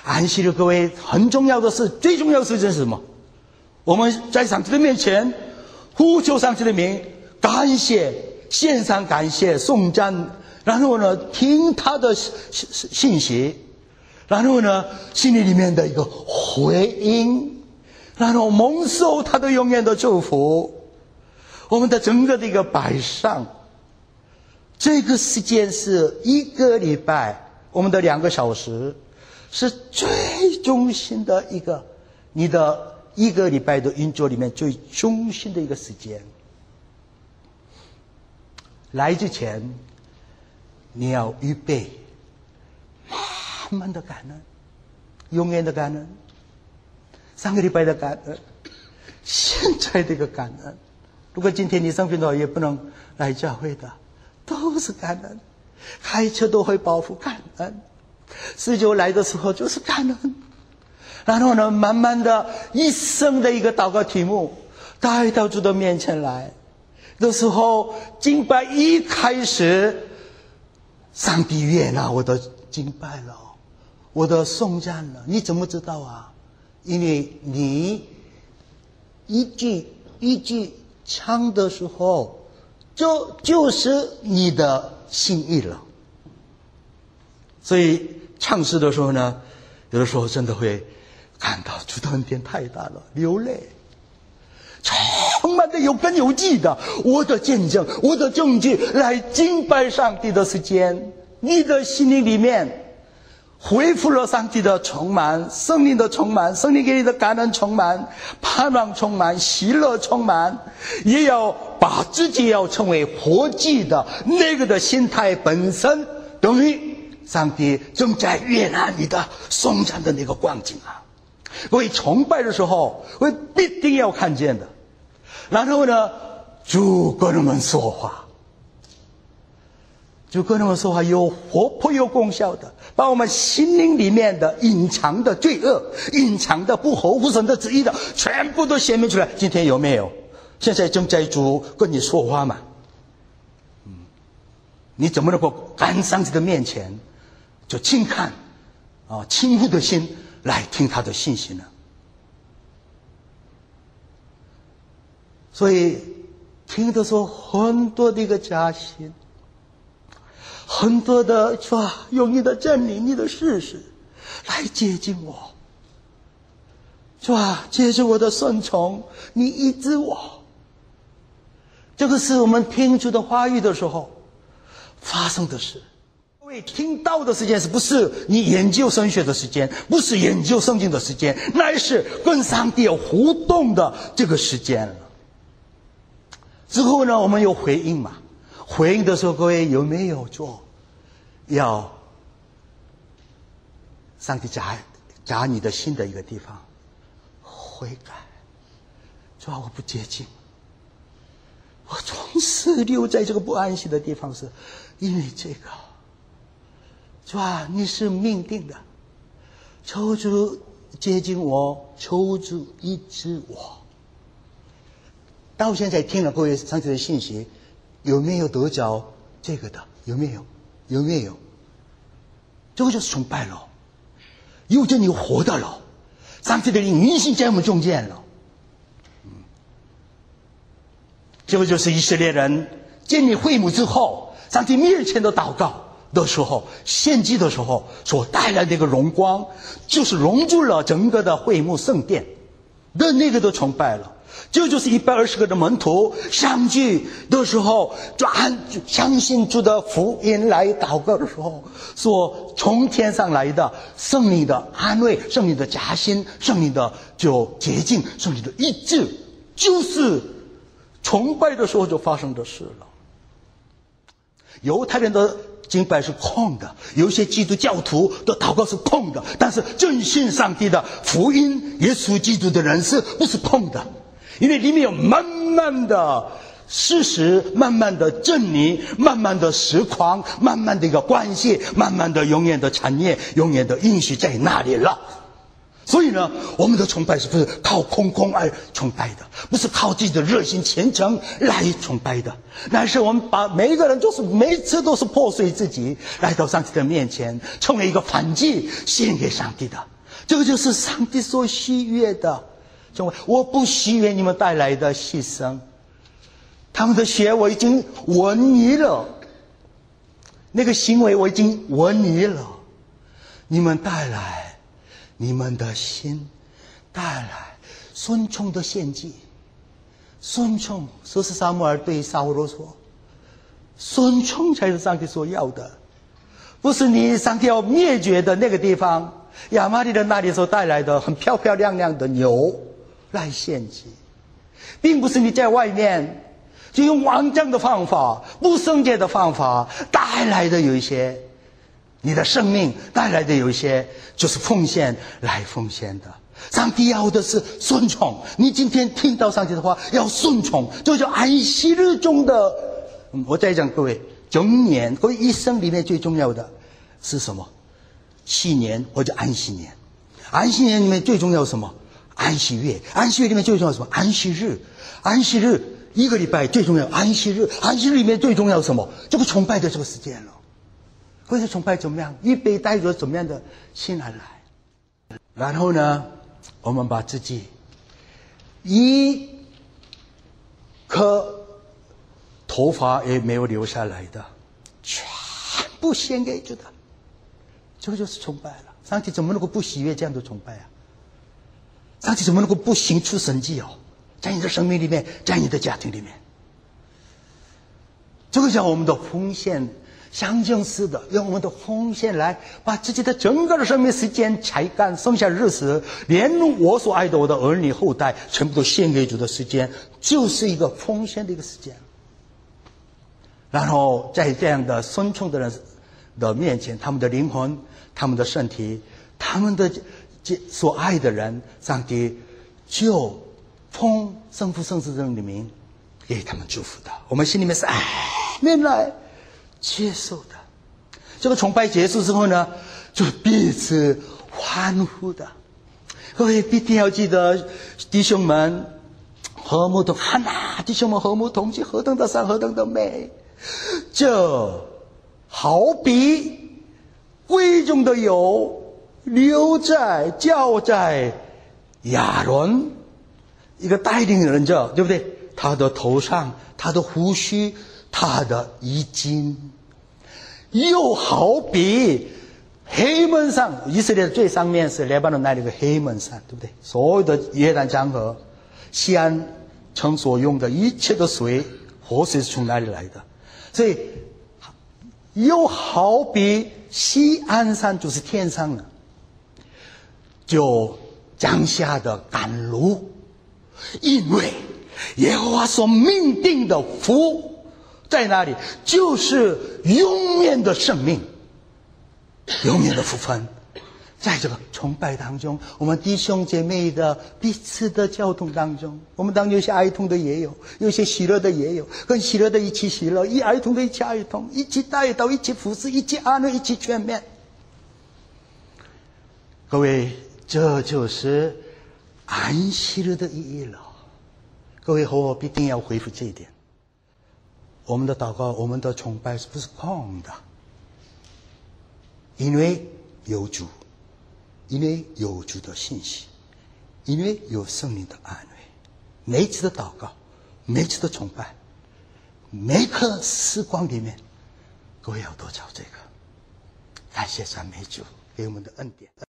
安息日各位很重要的是，最重要的事情是什么？我们在上帝的面前呼求上帝的名，感谢，献上感谢颂赞，然后呢听他的信息，然后呢心里面的一个回应，然后蒙受他的永远的祝福。我们的整个的一个摆上，这个时间是一个礼拜，我们的2个小时是最中心的一个，你的一个礼拜的运作里面最中心的一个时间。来之前你要预备满满的感恩，永远的感恩，上个礼拜的感恩，现在的一个感恩。如果今天你生病的话也不能来教会的，都是感恩。开车都会报复感恩，施酒来的时候就是感恩。然后呢慢慢的一生的一个祷告题目带到主的面前来的时候，敬拜一开始，上帝悦纳我的敬拜了，我的颂赞了。你怎么知道啊？因为你一句一句唱的时候就是你的心意了。所以唱诗的时候呢，有的时候真的会看到主的恩典太大了，流泪，充满的有根有基的我的见证，我的证据来敬拜上帝的时间，你的心灵里面恢复了上帝的充满，圣灵的充满，圣灵给你的感恩充满，盼望充满，喜乐充满，也要把自己要成为活祭的那个的心态本身，等于上帝正在悦纳你的颂赞的那个光景啊！各位崇拜的时候，我必定要看见的。然后呢，主跟我们说话，主跟我们说话有活泼有功效的，把我们心灵里面的隐藏的罪恶、隐藏的不合乎神的旨意的，全部都显明出来。今天有没有？现在正在主跟你说话嘛？你怎么能够赶上帝的面前，就轻看轻忽的心来听他的信息呢？所以听的时候很多的一个加薪，很多的说用你的真理、你的事实来接近我，是吧？接着我的顺从，你医治我。这个是我们听主的话语的时候发生的事。各位听到的时间是不是你研究神学的时间，不是研究圣经的时间，乃是跟上帝有互动的这个时间了。之后呢，我们有回应嘛？回应的时候，各位有没有做要上帝加你的心的一个地方悔改，主啊，我不接近，我总是留在这个不安息的地方，是因为这个，主啊，你是命定的，求主接近我，求主医治我。到现在听了各位上帝的信息，有没有得着这个的？有没有？有没有？这个就是崇拜了，有着你活的了，上帝的灵运行在我们中间了。这个就是以色列人建立会幕之后，上帝面前的祷告的时候，献祭的时候所带来的一个荣光，就是融入了整个的会幕圣殿的那个的崇拜了。这就是120个的门徒相聚的时候，相信主的福音来祷告的时候，所从天上来的圣灵的安慰、圣灵的加薪、圣灵的就洁净、圣灵的医治，就是崇拜的时候就发生的事了。犹太人的敬拜是空的，有些基督教徒的祷告是空的，但是真信上帝的福音、耶稣基督的人是不是空的？因为里面有满满的事实，满满的真理，满满的实况，满满的一个关系，满满的永远的产业，永远的应许在那里了。所以呢，我们的崇拜是不是靠空而崇拜的，不是靠自己的热心虔诚来崇拜的，乃是我们把每一个人每次都是破碎自己，来到上帝的面前，成为一个燔祭献给上帝的。 这个就是上帝所喜悦的。我不喜悦你们带来的牺牲，他们的血我已经闻腻了，那个行为我已经闻腻了。你们带来你们的心，带来顺从的献祭。顺从，这是撒母耳对扫罗说，顺从才是上帝所要的，不是你上帝要灭绝的那个地方亚玛力人那里所带来的很漂漂亮亮的牛来献祭，并不是你在外面就用顽强的方法、不圣洁的方法带来的有一些，你的生命带来的有一些就是奉献来奉献的。上帝要的是顺从，你今天听到上帝的话要顺从，这叫安息日中的。我再讲各位，整年各位一生里面最重要的是什么？7年或者安息年。安息年里面最重要是什么？安息月。安息月里面最重要是什么？安息日。安息日一个礼拜最重要安息日。安息日里面最重要是什么？这个崇拜的这个时间了。或者崇拜怎么样？预备带着怎么样的心来。然后呢，我们把自己一颗头发也没有留下来的全部献给主的，这个就是崇拜了。上帝怎么能够不喜悦这样的崇拜啊？上帝怎么能够不行出神迹哦？在你的生命里面，在你的家庭里面，这个叫我们的奉献，象征式的用我们的奉献来把自己的整个的生命时间才干剩下日子，连我所爱的我的儿女后代全部都献给主的时间，就是一个奉献的一个时间。然后在这样的顺从的人的面前，他们的灵魂、他们的身体、他们的所爱的人，上帝就奉圣父圣子圣灵的名给他们祝福的。我们心里面是面来接受的。这个崇拜结束之后呢，就彼此欢呼的。各位必定要记得，弟兄们和睦同弟兄们和睦同济，何等的善，何等的美！这好比贵重的油浇在亚伦一个带领人者，对不对？他的头上，他的胡须，他的衣襟，又好比黑门山，以色列最上面是黎巴嫩那里的黑门山，对不对？所有的约旦江河、西安城所用的一切的水，活水是从哪里来的？所以又好比西安山，就是天上的，就降下的甘露，因为耶和华所命定的福在哪里？就是永远的生命，永远的福分。在这个崇拜当中，我们弟兄姐妹的彼此的交通当中，我们当中有些哀痛的也有，有些喜乐的也有，跟喜乐的一起喜乐，哀痛的一起哀痛，一起带到，一起服侍，一起安慰，一起全面。各位，这就是安息日的意义了。各位和我必定要恢复这一点。我们的祷告，我们的崇拜是不是空的？因为有主，因为有主的信息，因为有圣灵的安慰。每一次的祷告，每一次的崇拜，每一刻时光里面，各位要多找这个。感谢赞美主给我们的恩典。